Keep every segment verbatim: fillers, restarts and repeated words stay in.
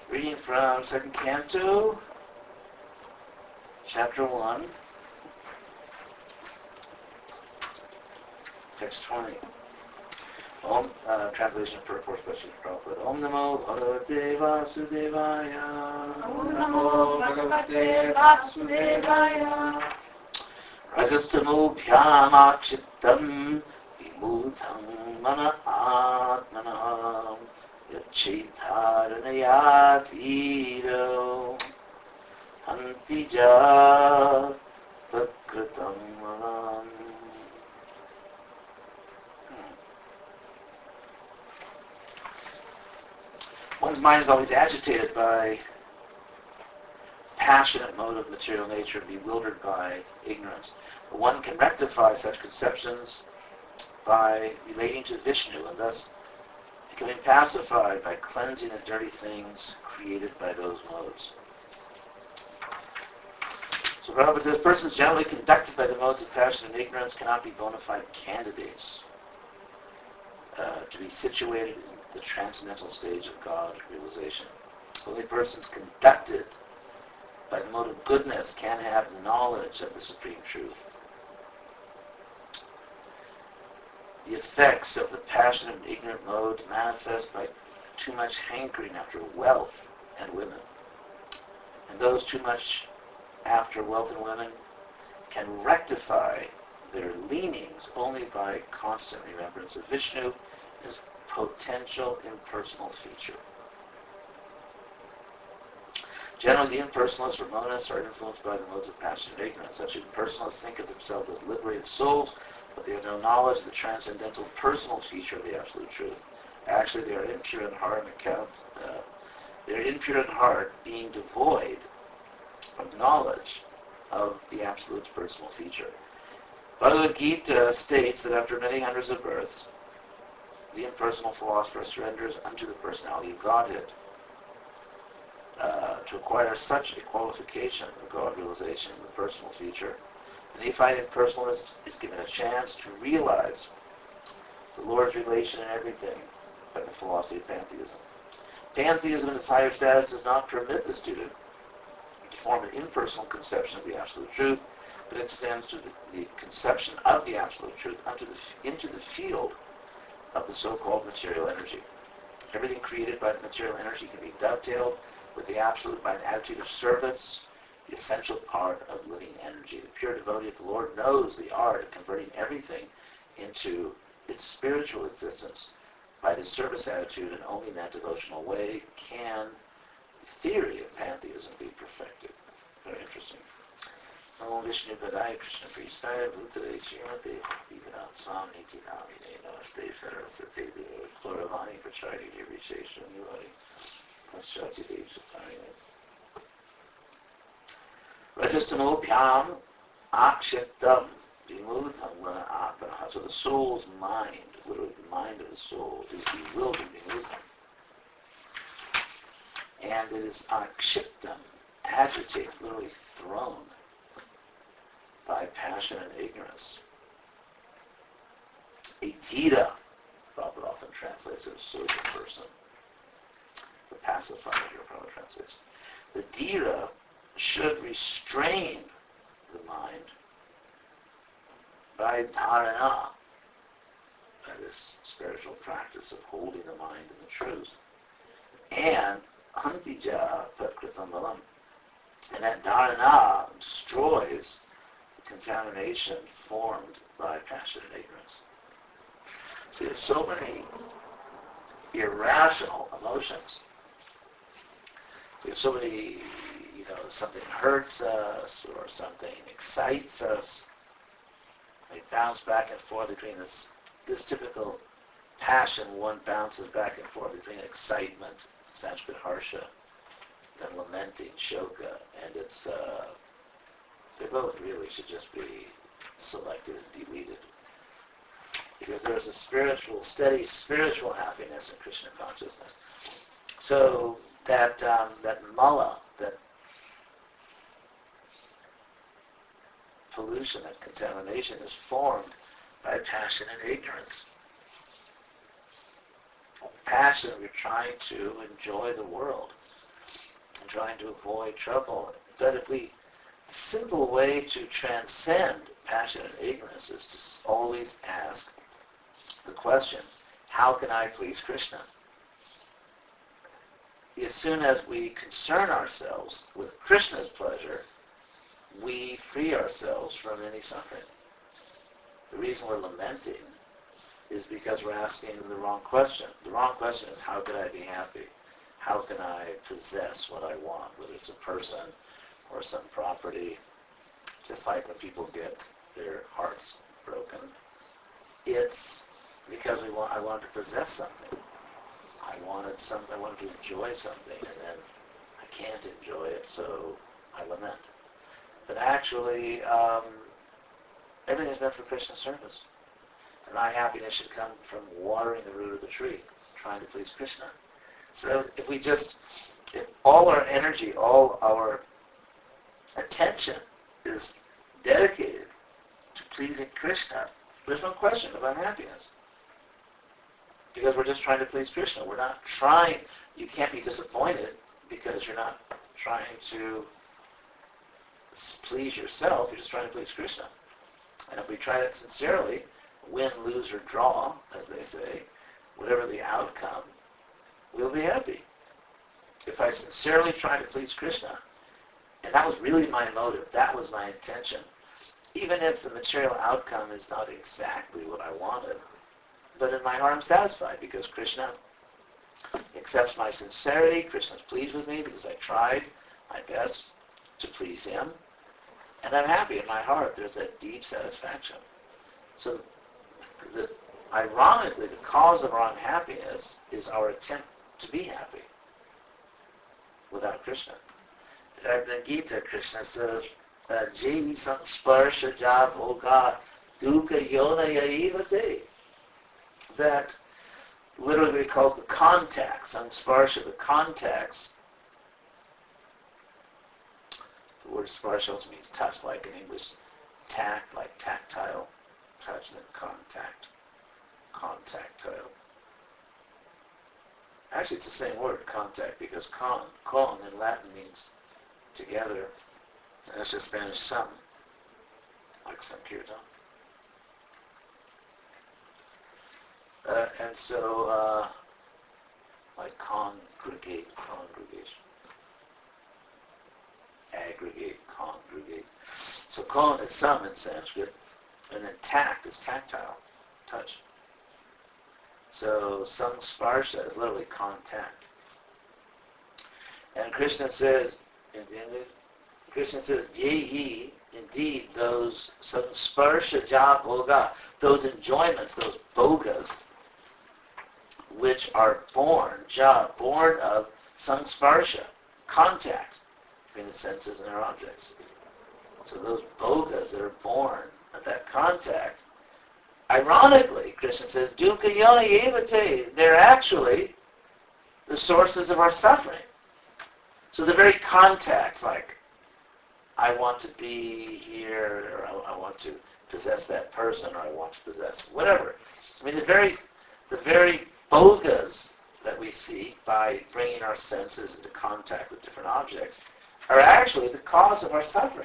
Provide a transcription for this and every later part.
Reading from second canto, chapter one, text twenty. Om, uh, translation of purport by Srila Prabhupada. Om Namo Bhagavate Vasudevaya. Om Namo Bhagavate Vasudevaya. Rajastamo Bhyama Chittam Vimudham Mana Atmana Yachetaranayatiro Antija Prakritam Malam. One's mind is always agitated by passionate mode of material nature and bewildered by ignorance. But one can rectify such conceptions by relating to Vishnu, and thus becoming pacified by cleansing the dirty things created by those modes. So Prabhupada says, persons generally conducted by the modes of passion and ignorance cannot be bona fide candidates uh, to be situated in the transcendental stage of God realization. Only persons conducted by the mode of goodness can have knowledge of the supreme truth. The effects of the passionate and ignorant mode manifest by too much hankering after wealth and women. And those too much after wealth and women can rectify their leanings only by constant remembrance of Vishnu as potential impersonal feature. Generally, the impersonalists or monists are influenced by the modes of passion and ignorance. Such impersonalists think of themselves as liberated souls, but they have no knowledge of the transcendental personal feature of the absolute truth. Actually, they are impure in heart and account. Uh, they are impure in heart, being devoid of knowledge of the absolute's personal feature. Bhagavad Gita states that after many hundreds of births, the impersonal philosopher surrenders unto the personality of Godhead. Uh, to acquire such a qualification of God realization of the personal feature, an neophyte impersonalist is given a chance to realize the Lord's relation in everything by the philosophy of pantheism. Pantheism in its higher status does not permit the student to form an impersonal conception of the absolute truth, but extends to the, the conception of the absolute truth unto the, into the field of the so-called material energy. Everything created by the material energy can be dovetailed with the absolute by an attitude of service, the essential part of living energy. The pure devotee of the Lord knows the art of converting everything into its spiritual existence by the service attitude, and only in that devotional way can the theory of pantheism be perfected. Very interesting. Namo Vishnu Padaya Krishna Pristaya Bhutale Srimate Bhaktivedanta Swami Niti Namine Namaste Saraswate Devi Kloravani Pracharya Vishesha Nivadi Paschati Dev Satayana. Rajastamo Pyam Akshiptam Vimudham Lana Atmana. So the soul's mind, literally the mind of the soul, is bewildered, Vimudham. And it is Akshiptam, agitated, literally thrown by passion and ignorance. A Dhira, Prabhupada often translates as a social person. The pacifier here, Prabhupada translates. The Dhira should restrain the mind by dharana, by this spiritual practice of holding the mind in the truth. And antija pratkritam balam. And that dharana destroys contamination formed by passion and ignorance. So we have so many irrational emotions. We have so many, you know, something hurts us or something excites us. They bounce back and forth between this, this typical passion. One bounces back and forth between excitement, Sanskrit harsha, and lamenting, shoka, and it's uh, they both really should just be selected and deleted. Because there's a spiritual, steady spiritual happiness in Krishna consciousness. So that um, that mala, that pollution, that contamination is formed by passion and ignorance. Passion, we're trying to enjoy the world. and trying to avoid trouble. But if we, the simple way to transcend passion and ignorance is to always ask the question, how can I please Krishna? As soon as we concern ourselves with Krishna's pleasure, we free ourselves from any suffering. The reason we're lamenting is because we're asking the wrong question. The wrong question is, how can I be happy? How can I possess what I want, whether it's a person or some property? Just like when people get their hearts broken, it's because we want. I wanted to possess something. I wanted something. I wanted to enjoy something, and then I can't enjoy it, so I lament. But actually, um, everything is meant for Krishna's service. And my happiness should come from watering the root of the tree, trying to please Krishna. So if we just, if all our energy, all our attention is dedicated to pleasing Krishna, there's no question of unhappiness. Because we're just trying to please Krishna. We're not trying, you can't be disappointed because you're not trying to please yourself, you're just trying to please Krishna. And if we try that sincerely, win, lose, or draw, as they say, whatever the outcome, we'll be happy. If I sincerely try to please Krishna, and that was really my motive, that was my intention, even if the material outcome is not exactly what I wanted, but in my heart I'm satisfied because Krishna accepts my sincerity, Krishna's pleased with me because I tried my best to please him, and I'm happy in my heart. There's that deep satisfaction. So, the, ironically, the cause of our unhappiness is our attempt to be happy without Krishna. In the Gita, Krishna says, Jehi samsparsha javoga dukkha yonaya evate. That literally calls the contacts, samsparsha, the contacts. The word sparsha also means touch, like in English, tact, like tactile, touch, and then contact, contactile. Actually, it's the same word, contact, because con, con in Latin means together, and that's just Spanish sam, like sankirtan. Uh, and so, uh, like congregate, congregation. Aggregate, congregate. So con is sam in Sanskrit, and then tact is tactile, touch. So samsparsha is literally contact. And Krishna says, in English, Krishna says, Yehi, indeed, those samsparsha ja bhoga, those enjoyments, those bhogas, which are born, ja, born of samsparsha, contact between the senses and their objects. So those bhogas that are born of that contact, ironically, Krishna says, dukkha yona evate, they're actually the sources of our suffering. So the very contacts, like, I want to be here, or I, I want to possess that person, or I want to possess whatever. I mean, the very, the very bhogas that we see by bringing our senses into contact with different objects are actually the cause of our suffering.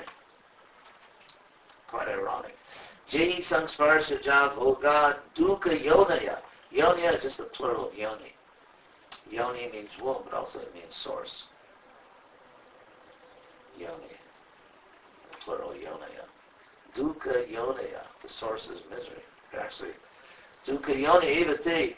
Quite ironic. Jehi samsparsha ja bhoga dukkha yonaya. Yonaya is just the plural of yoni. Yoni means womb, but also it means source. Yoni. The plural yonaya. Dukkha yonaya. The source is misery. Actually, dukkha yoni evate.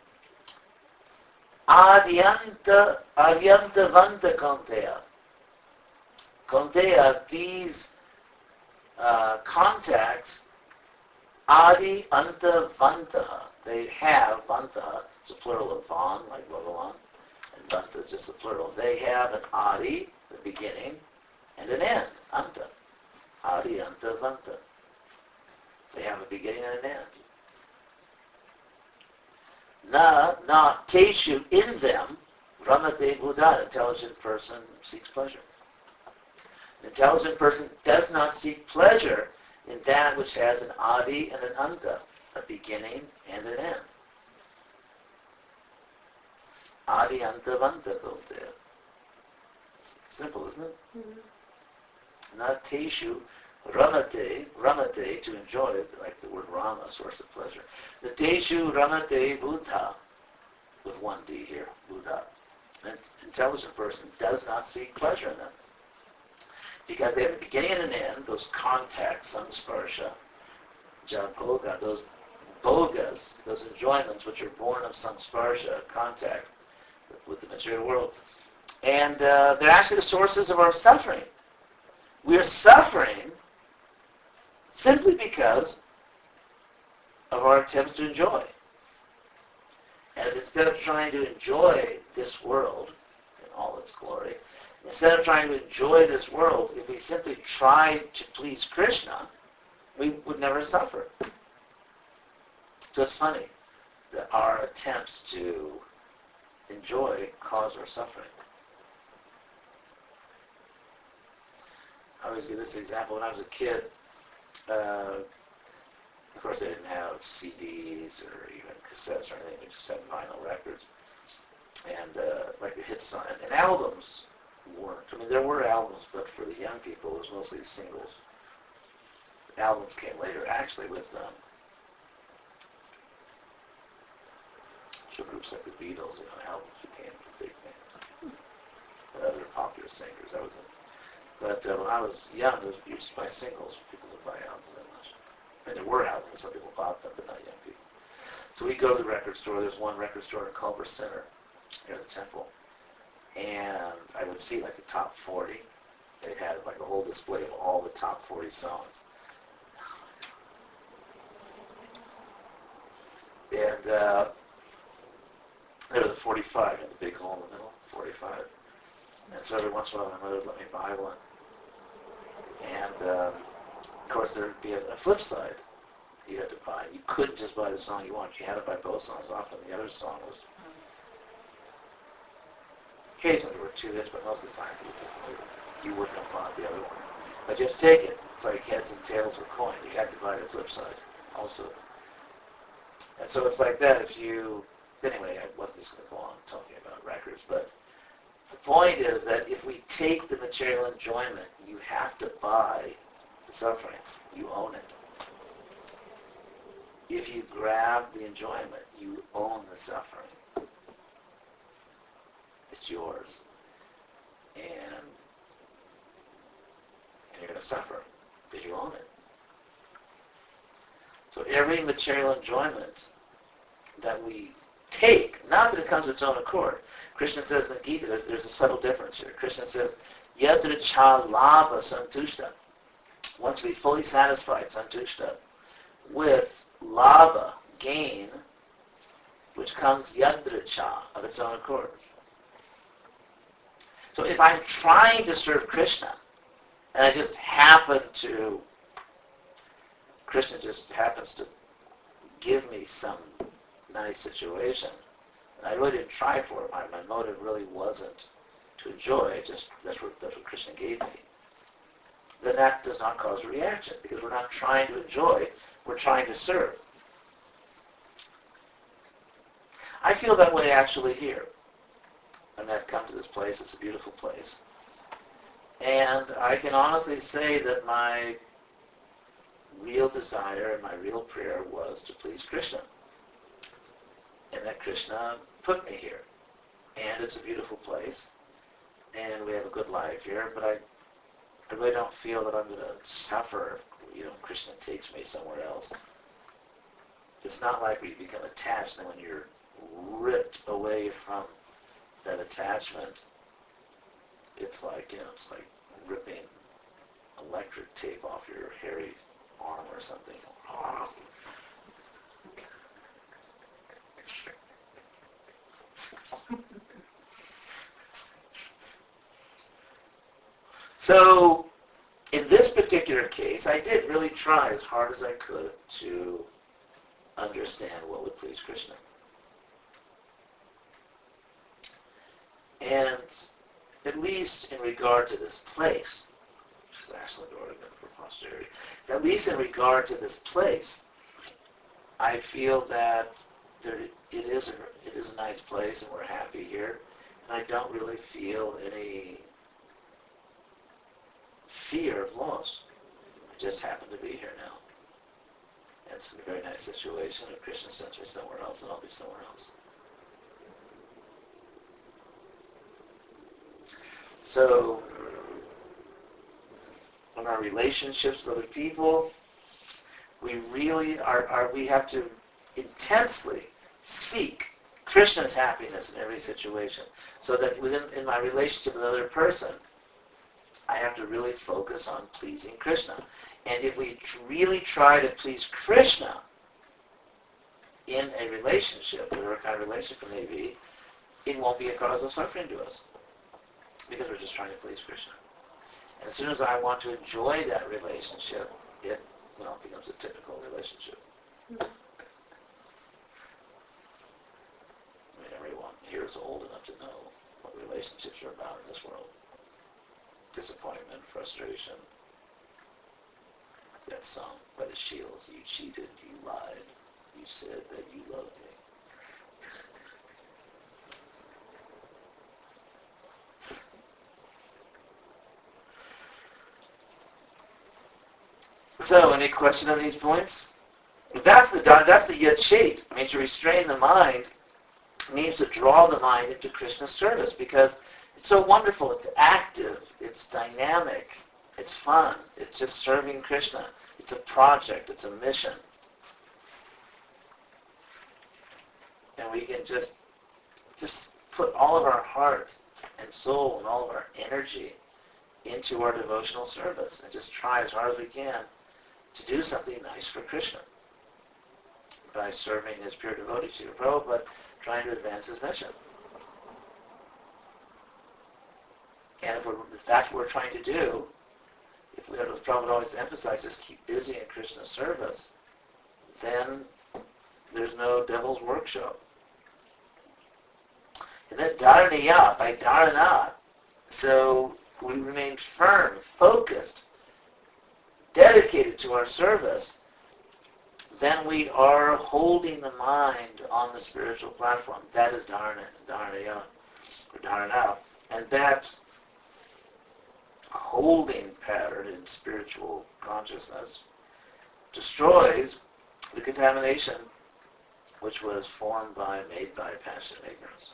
Adyanta, adyanta vanta konteya. Konteya, these uh, contacts, adi anta vantaha. They have, vantaha, it's a plural of van, like Bhagavan, and vanta is just a plural. They have an adi, the beginning, and an end, anta. Adi anta vanta. They have a beginning and an end. Na, na, teshu, in them, ramate buddha, intelligent person seeks pleasure. An intelligent person does not seek pleasure in that which has an adi and an anta, a beginning and an end. Adi anta vanta konteya. Simple, isn't it? Mm-hmm. Nateshu ramate, ramate, to enjoy, like the word rama, source of pleasure. Nateshu ramate buddha, with one D here, buddha. An intelligent person does not seek pleasure in them. Because they have a beginning and an end, those contacts, samsparsha, jaboga, those bogas, those enjoyments which are born of samsparsha, contact with the material world. And uh, they're actually the sources of our suffering. We are suffering simply because of our attempts to enjoy. And instead of trying to enjoy this world in all its glory, instead of trying to enjoy this world, if we simply tried to please Krishna, we would never suffer. So it's funny that our attempts to enjoy cause our suffering. I always give this example. When I was a kid, uh, of course they didn't have C Ds or even cassettes or anything. They just had vinyl records. And uh, like the hit song. And albums weren't. I mean, there were albums, but for the young people, it was mostly singles. Albums came later, actually, with um, so groups like the Beatles, you know, albums became a big thing. And other popular singers, that was it. But uh, when I was young, it was used by singles. People would buy albums that much. I mean, there were albums, some people bought them, but not young people. So we go to the record store. There's one record store in Culver Center near the temple. And I would see like the top forty. They had like a whole display of all the top forty songs. And uh, there was the forty-five in the big hole in the middle, forty-five. And so every once in a while my mother would let me buy one. And um, of course there would be a, a flip side you had to buy. You couldn't just buy the song you wanted. You had to buy both songs. Often the other song was, occasionally there were two hits, but most of the time you, you wouldn't have bought the other one. But you have to take it. It's like heads and tails of a coin. You had to buy the flip side also. And so it's like that if you, anyway, I wasn't just going to go on talking about records, but the point is that if we take the material enjoyment, you have to buy the suffering. You own it. If you grab the enjoyment, you own the suffering. It's yours. And, and you're going to suffer because you own it. So every material enjoyment that we take, not that it comes of its own accord. Krishna says in the Gita, there's, there's a subtle difference here. Krishna says, yadricha lava santushta. Once we fully satisfied santushta with lava, gain, which comes yadricha of its own accord. So if I'm trying to serve Krishna, and I just happen to, Krishna just happens to give me some nice situation, and I really didn't try for it. My, my motive really wasn't to enjoy it, just that's what, that's what Krishna gave me. Then that does not cause a reaction, because we're not trying to enjoy, we're trying to serve. I feel that way actually here. And I've come to this place, it's a beautiful place. And I can honestly say that my real desire and my real prayer was to please Krishna. And that Krishna put me here. And it's a beautiful place. And we have a good life here, but I, I really don't feel that I'm going to suffer if, you know, Krishna takes me somewhere else. It's not like we become attached, and when you're ripped away from that attachment, it's like, you know, it's like ripping electric tape off your hairy arm or something. So, in this particular case, I did really try as hard as I could to understand what would please Krishna. And at least in regard to this place, which is actually an ornament for posterity, at least in regard to this place, I feel that there, it is a, it is a nice place and we're happy here, and I don't really feel any fear of loss. I just happen to be here now. And it's a very nice situation. If Krishna sends me somewhere else, then I'll be somewhere else. So, in our relationships with other people, we really are, are we have to intensely seek Krishna's happiness in every situation. So that within in my relationship with another person, I have to really focus on pleasing Krishna. And if we tr- really try to please Krishna in a relationship, whatever kind of relationship it may be, it won't be a cause of suffering to us. Because we're just trying to please Krishna. And as soon as I want to enjoy that relationship, it, you know, becomes a typical relationship. I mean, everyone here is old enough to know what relationships are about in this world. Disappointment, frustration. That song by the Shields, you cheated, you lied, you said that you loved me. So, any question on these points? That's the that's the yachit. I mean, to restrain the mind means to draw the mind into Krishna's service because it's so wonderful. It's active. It's dynamic. It's fun. It's just serving Krishna. It's a project. It's a mission. And we can just just put all of our heart and soul and all of our energy into our devotional service and just try as hard as we can to do something nice for Krishna by serving his pure devotees, Srila Prabhupada, trying to advance his mission. And if, we're, if that's what we're trying to do, if we, as Prabhupada always emphasizes, keep busy in Krishna's service, then there's no devil's workshop. And then dharaniya, by dharana, so we remain firm, focused, dedicated to our service, then we are holding the mind on the spiritual platform. That is dharana, dharana, or dharana. And that holding pattern in spiritual consciousness destroys the contamination which was formed by, made by passion and ignorance.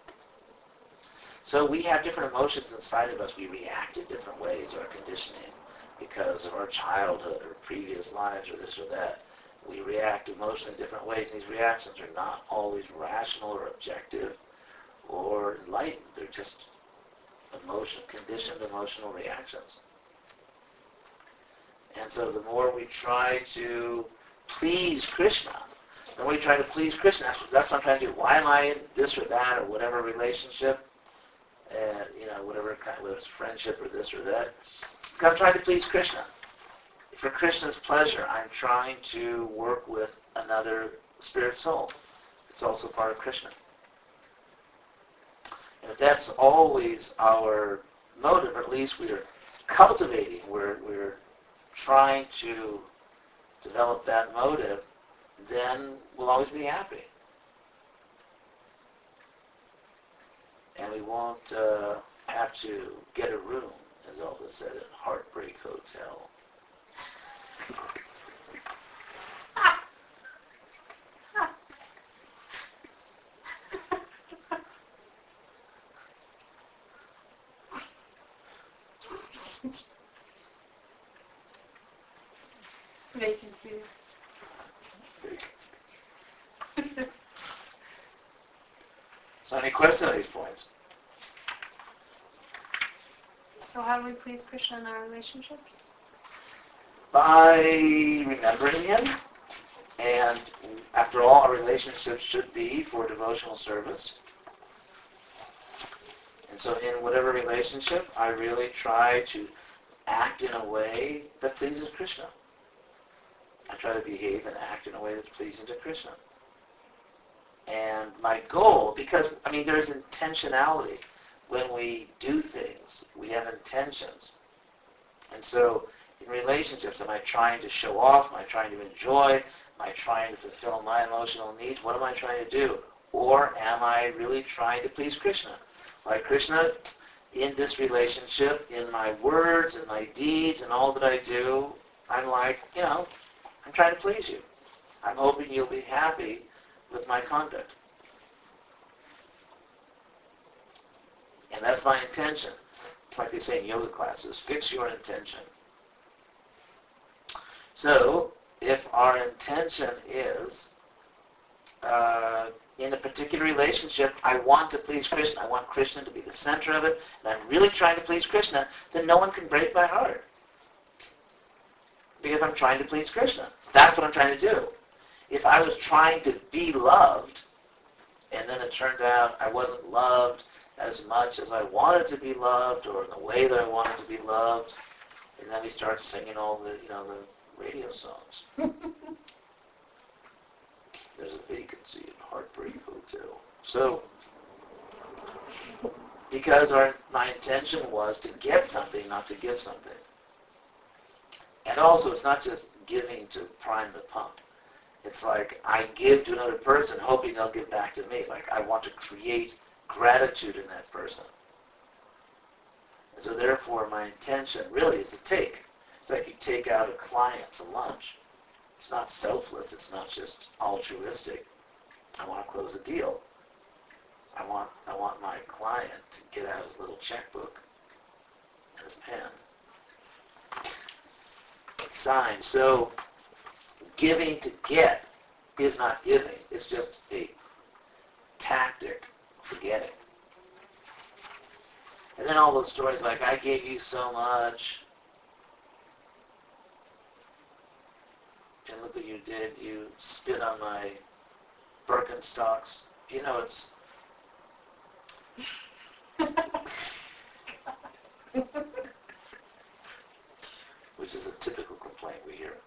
So we have different emotions inside of us. We react in different ways, our conditioning, because of our childhood or previous lives or this or that. We react emotionally in different ways, and these reactions are not always rational or objective or enlightened. They're just emotion, conditioned emotional reactions. And so the more we try to please Krishna, the more we try to please Krishna, that's what I'm trying to do. Why am I in this or that or whatever relationship? And, you know, whatever kind, whether it's friendship or this or that. Because I'm trying to please Krishna. For Krishna's pleasure, I'm trying to work with another spirit soul. It's also part of Krishna. And if that's always our motive, or at least we're cultivating, we're, we're trying to develop that motive, then we'll always be happy. And we won't uh, have to get a room, as Elvis said, at Heartbreak Hotel. Vacancy. So any questions on these points? So how do we please Krishna in our relationships? By remembering him. And after all, our relationships should be for devotional service. And so in whatever relationship, I really try to act in a way that pleases Krishna. I try to behave and act in a way that's pleasing to Krishna. And my goal, because, I mean, there's intentionality. When we do things, we have intentions. And so in relationships, am I trying to show off? Am I trying to enjoy? Am I trying to fulfill my emotional needs? What am I trying to do? Or am I really trying to please Krishna? Like, Krishna, in this relationship, in my words and my deeds and all that I do, I'm like, you know, I'm trying to please you. I'm hoping you'll be happy with my conduct. And that's my intention. Like they say in yoga classes, fix your intention. So, if our intention is, uh, in a particular relationship, I want to please Krishna, I want Krishna to be the center of it, and I'm really trying to please Krishna, then no one can break my heart. Because I'm trying to please Krishna. That's what I'm trying to do. If I was trying to be loved, and then it turned out I wasn't loved as much as I wanted to be loved, or in the way that I wanted to be loved, and then we start singing all the, you know, the radio songs. There's a vacancy in Heartbreak Hotel. So, because our my intention was to get something, not to give something. And also, it's not just giving to prime the pump. It's like I give to another person hoping they'll give back to me. Like I want to create gratitude in that person. And so therefore, my intention really is to take. It's like you take out a client to lunch. It's not selfless. It's not just altruistic. I want to close a deal. I want I want my client to get out his little checkbook and his pen. It's signed. So giving to get is not giving. It's just a tactic for getting. And then all those stories like, I gave you so much, and look what you did. You spit on my Birkenstocks. You know, it's... which is a typical complaint we hear.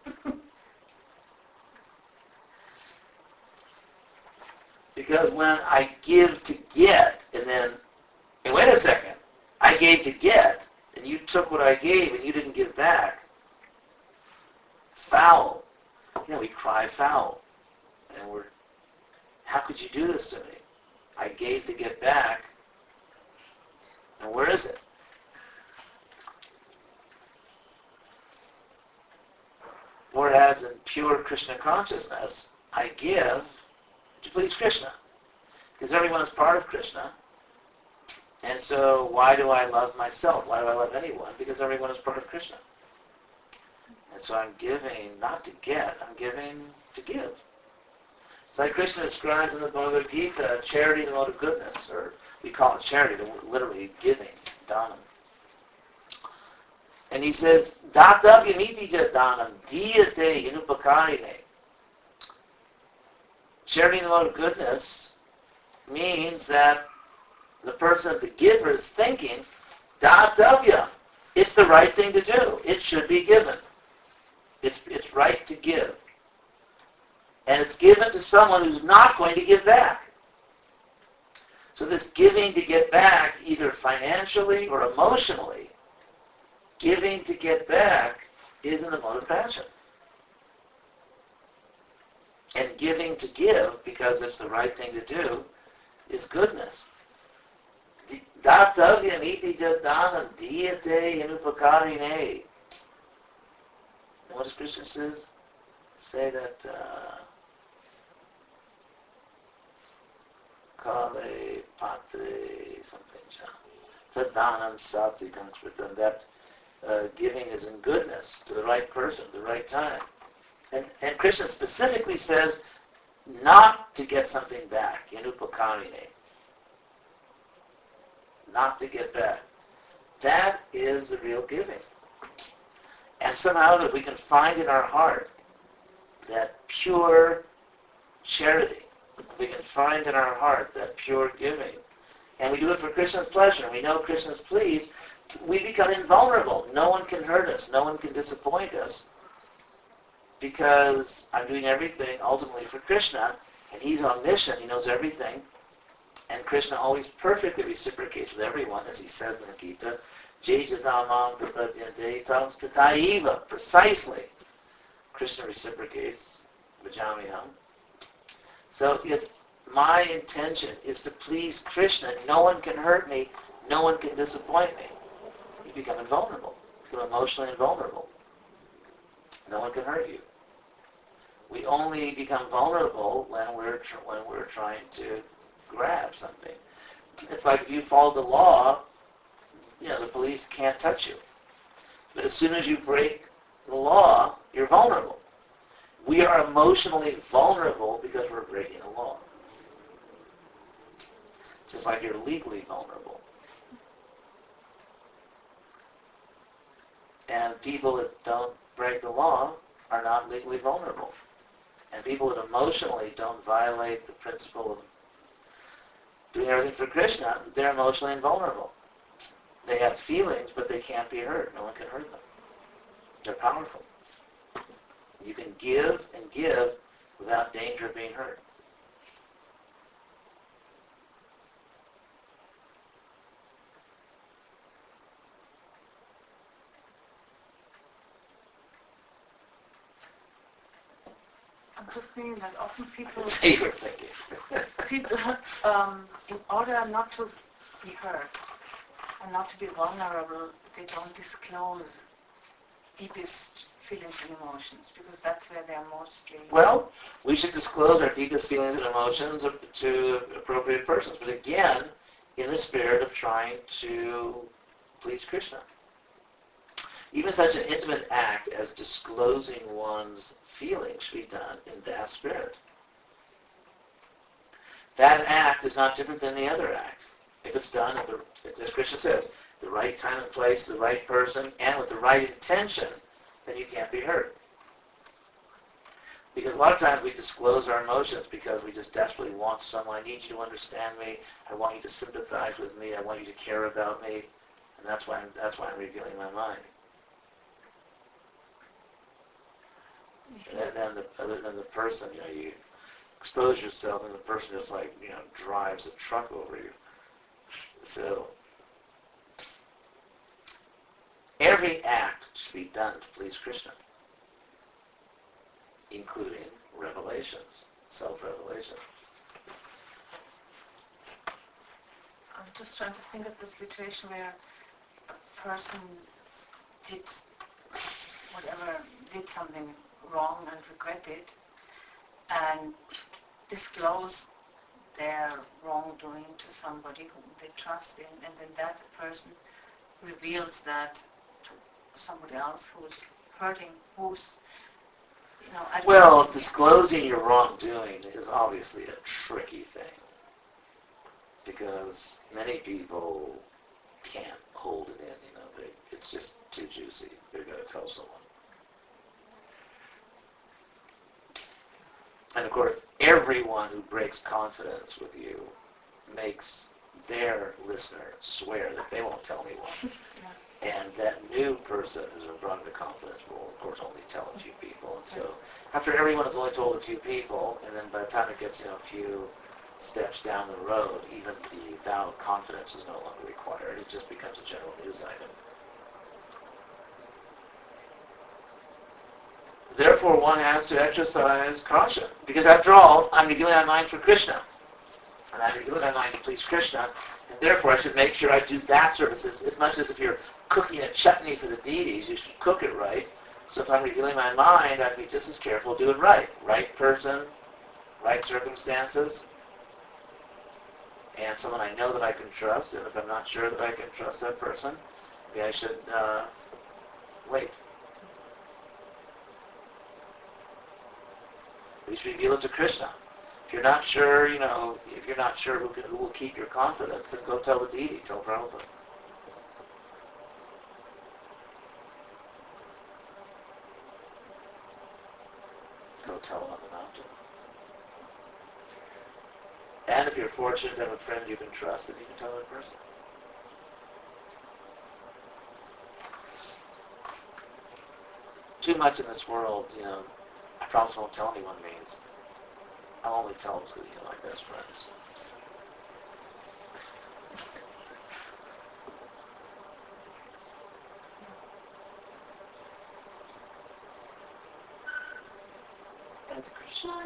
Because when I give to get, and then, and wait a second, I gave to get, and you took what I gave, and you didn't give back. Foul. You know, we cry foul. And we're, how could you do this to me? I gave to get back, and where is it? Whereas in pure Krishna consciousness, I give to please Krishna. Because everyone is part of Krishna. And so why do I love myself? Why do I love anyone? Because everyone is part of Krishna. And so I'm giving not to get, I'm giving to give. It's like Krishna describes in the Bhagavad Gita, charity the mode of goodness, or we call it charity, literally giving, dhanam. And he says, Datavyaniti jadhanam diyate inupakarine. Charity in the mode of goodness means that the person, the giver, is thinking, Datavya, it's the right thing to do. It should be given. It's, it's right to give. And it's given to someone who's not going to give back. So this giving to get back, either financially or emotionally, giving to get back is in the mode of passion. And giving to give, because it's the right thing to do, is goodness. Datavya iti jadhanam diyate inupakarine. What does Krishna says? Say that uh, Kale patre something. Tadhanam satvikam smritam. That uh, giving is in goodness to the right person, the right time. And, and Krishna specifically says not to get something back, inupakarine. Not to get back. That is the real giving. And somehow that we can find in our heart that pure charity, we can find in our heart that pure giving, and we do it for Krishna's pleasure, and we know Krishna's pleased, we become invulnerable. No one can hurt us. No one can disappoint us, because I'm doing everything ultimately for Krishna, and He's omniscient. He knows everything. And Krishna always perfectly reciprocates with everyone, as he says in the Gita, Jejadamam prapadyantetam stataiva. Precisely. Krishna reciprocates, Vajamiham. So if my intention is to please Krishna, no one can hurt me, no one can disappoint me. You become invulnerable. You become emotionally invulnerable. No one can hurt you. We only become vulnerable when we're tr- when we're trying to grab something. It's like if you follow the law, you know, the police can't touch you. But as soon as you break the law, you're vulnerable. We are emotionally vulnerable because we're breaking the law. Just like you're legally vulnerable. And people that don't break the law are not legally vulnerable. And people that emotionally don't violate the principle of doing everything for Krishna, they're emotionally invulnerable. They have feelings, but they can't be hurt. No one can hurt them. They're powerful. You can give and give without danger of being hurt. I'm just thinking that often people, Say your thinking. people, um, in order not to be hurt and not to be vulnerable, they don't disclose deepest feelings and emotions because that's where they're mostly. Well, we should disclose our deepest feelings and emotions to appropriate persons, but again, in the spirit of trying to please Krishna. Even such an intimate act as disclosing one's feelings should be done in that spirit. That act is not different than the other act. If it's done, at the, as Krishna says, the right time and place, the right person, and with the right intention, then you can't be hurt. Because a lot of times we disclose our emotions because we just desperately want someone. I need you to understand me. I want you to sympathize with me. I want you to care about me. And that's why I'm, that's why I'm revealing my mind. And then the, other than the person, you know, you expose yourself and the person just like, you know, drives a truck over you. So, every act should be done to please Krishna, including revelations, self-revelation. I'm just trying to think of the situation where a person did whatever, did something wrong and regret it, and disclose their wrongdoing to somebody whom they trust in, and then that person reveals that to somebody else who's hurting, who's, you know... I Well, disclosing your wrongdoing is obviously a tricky thing, because many people can't hold it in, you know, they, it's just too juicy. They're going to tell someone. And of course, everyone who breaks confidence with you makes their listener swear that they won't tell anyone. And that new person who's been brought into confidence will, of course, only tell a few people. And so after everyone has only told a few people, and then by the time it gets, you know, a few steps down the road, even the vow of confidence is no longer required. It just becomes a general news item. Therefore, one has to exercise caution. Because after all, I'm revealing my mind for Krishna. And I'm revealing my mind to please Krishna. And therefore, I should make sure I do that service as, as much as if you're cooking a chutney for the deities, you should cook it right. So if I'm revealing my mind, I'd be just as careful to do it right. Right person, right circumstances, and someone I know that I can trust. And if I'm not sure that I can trust that person, maybe I should uh, wait. We should reveal it to Krishna. If you're not sure, you know, if you're not sure who, can, who will keep your confidence, then go tell the deity, tell Prabhupada. Go tell him on the mountain. And if you're fortunate to have a friend you can trust, then you can tell that person. Too much in this world, you know, I promise I won't tell anyone means I'll only tell them to, you know, my best friends. Does Krishna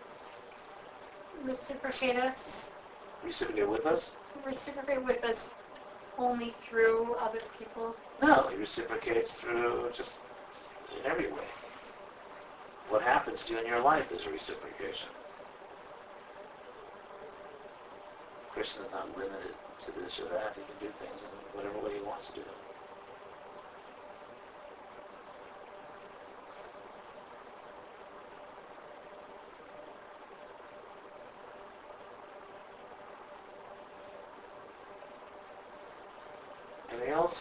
reciprocate us, Reciprocate with us? reciprocate with us only through other people? No, he reciprocates through just in every way. What happens to you in your life is a reciprocation. Krishna is not limited to this or that. He can do things in whatever way he wants to do them. Anything else?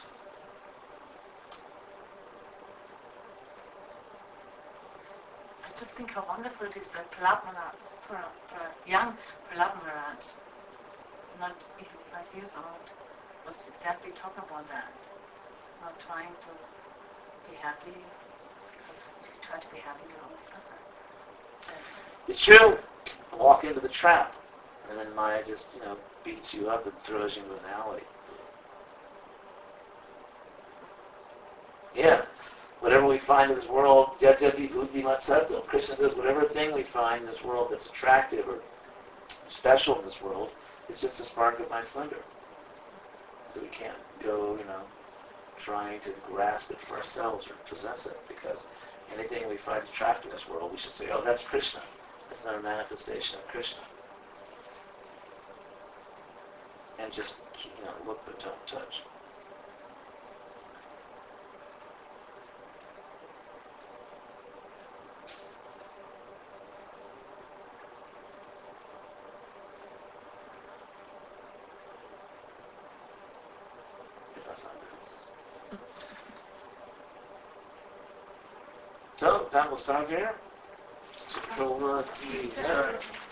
I just think how wonderful it is that Prahlad Maharaj, for, for young Prahlad Maharaj, not even five years old, was exactly talking about that. Not trying to be happy, because if you try to be happy, you always suffer. And It's true. Walk into the trap, and then Maya just, you know, beats you up and throws you into an alley. Yeah. Whatever we find in this world, Yajati Bhuti Matsato. Krishna says whatever thing we find in this world that's attractive or special in this world is just a spark of my splendor. So we can't go, you know, trying to grasp it for ourselves or possess it, because anything we find attractive in this world, we should say, oh, that's Krishna. That's not a manifestation of Krishna. And just, you know, look but don't touch. So, that will start here. So, uh,